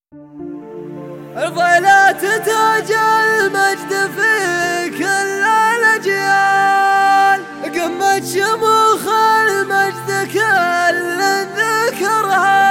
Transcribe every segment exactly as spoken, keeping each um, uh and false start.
الظلات تاج المجد في كل الأجيال، قمة شموخ المجد كل ذكرها،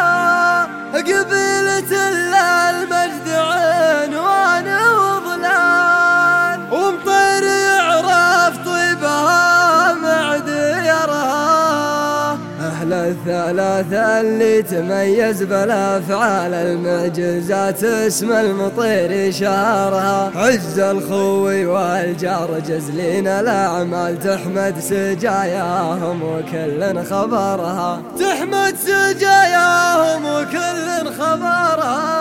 قبيلة المجد عنوان وظلال، ومطير يعرف طيبها معديرها. أهل الثلاثة اللي تميز بالأفعال المعجزات اسم المطير شهرها، عز الخوي والجار جزلين الأعمال، تحمد سجاياهم وكل خبرها، تحمد سجاياهم وكل خبرها.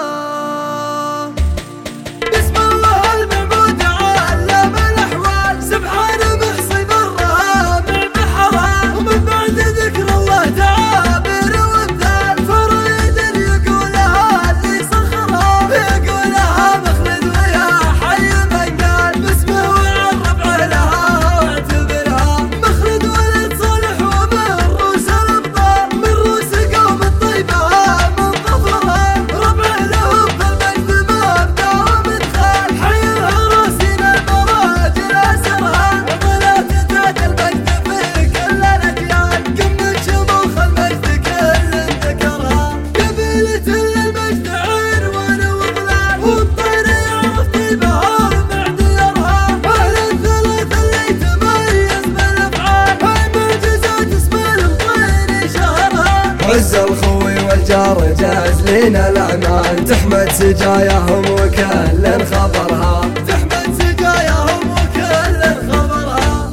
بسم الله المعبود علم الأحوال، سبحان محصي برها مع بحرها، ومن بعد ذكر الله تعابر وامثال، فريد يقولها اللي سخرها، يقولها مخلد ويا حي من قال باسمه وعرب عليها واعتبرها، مخلد ولد صالح ومن روس الابطال، من روس قوم الطيبه من ظفرها، ربع لهم بالمجد مبدا ومدخال، حي العراسين المراجل اسرها، ظلات تاج المجد في كل الاجيال، قمه شموخ المجد كل ذكرها، قبيله المجد عنوان وظلال، والطير يعرف طيبها معديرها. اهل الثلاثه اللي تميز بالافعال، المعجزات اسم المطير شهرها، عز الخوي والجار جازلين الاعمال، تحمد سجاياهم وكل خبرها، تحمد سجاياهم وكل خبرها.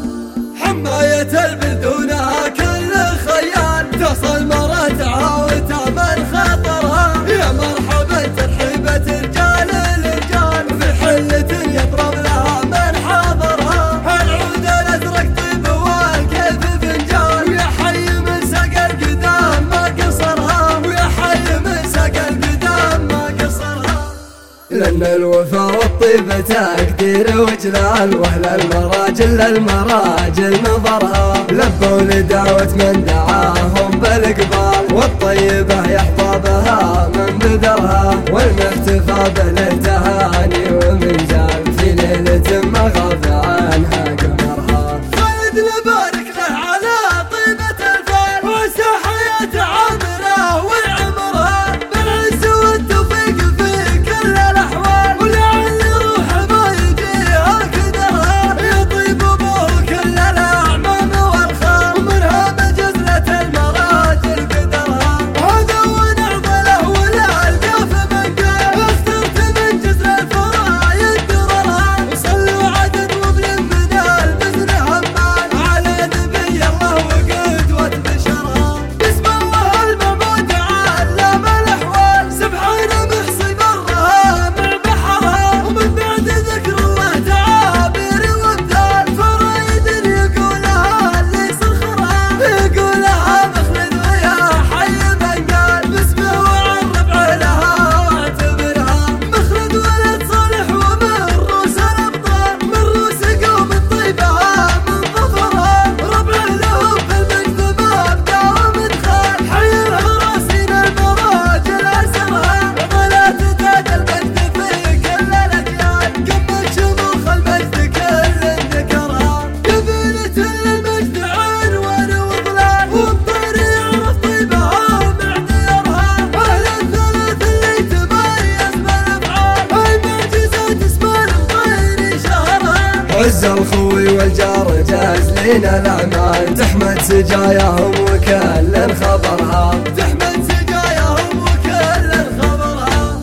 حماية البلدونها كل خيال، تصل مراتها وتامن خطرها، يا مرحبا ترحيبة رجال الرجال، في حلة يطرب لها من حاضرها، العود الازرق طيب والكيف فنجان، ويا حي من سقى القدام ما قصرها، ويا حي من سقى القدام ما قصرها. لأن الوفا والطيبة تقدير وجلال، واهل المراجل المراجل نظرها، لبوا لدعوة من دعاهم بالإقبال، والطيبة يحظى بها من بذرها، والمحتفى به تهاني ومن زال، في ليلة ما غاب عنها قمرها. خالد نبارك له على طيبة الفال، وعسى حياة عامرة وعمرها، بالعز والتوفيق في كل الأحوال، ولعل روح ما يجيها كدرها، يطيب أبوه كل الأعمام والخال، ومنها بجزلة المراجل قدرها، هذا ونعضله ولا ألقى في من قال، اخترت من جزل الفرايد دررها، وصلوا عدد وابن من البزن همال، على نبي الله وقدوة بشرها. بسم الله المعبود علم الأحوال، سبحان محصي برها مع بحرها، ومن بعد ذكر الله تعابر وامثال، فريد يقولها اللي سخرها، يقولها مخلد ويا حي من قال باسمه وعرب عليها واعتبرها، مخلد ولد صالح ومن روس الابطال، من روس قوم الطيبه من ظفرها، ربع لهم بالمجد مبدا ومدخال، حي العراسين المراجل اسرها، ظلات تاج المجد في كل الاجيال، قمه شموخ المجد كل ذكرها، قبيله المجد عنوان وظلال، والطير يعرف طيبها معديرها. اهل الثلاثه اللي تميز بالافعال، المعجزات اسم المطير شهرها، عز الخوي والجار جازلين الاعمال، تحمد سجاياهم وكل خبرها، تحمد سجاياهم وكل خبرها.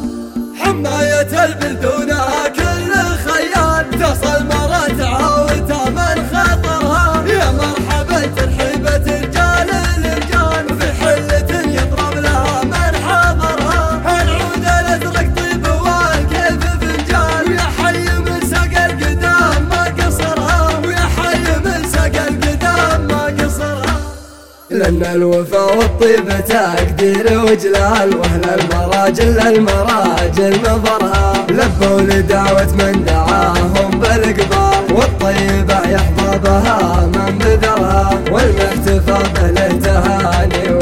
حماية البلدونها كل خيال، تصل مراتها وتامن خطرها، يا مرحبا ترحيبة رجال الرجال، في حلة يطرب لها من حاضرها، العود الازرق طيب والكيف فنجان، ويا حي من سقى القدام ما قصرها، ويا حي من سقى القدام ما قصرها. لأن الوفا والطيبة تقدير وجلال، واهل المراجل المراجل نظرها، لبوا لدعوة من دعاهم بالإقبال، والطيبة يحظى بها من بذرها، والمحتفى به تهاني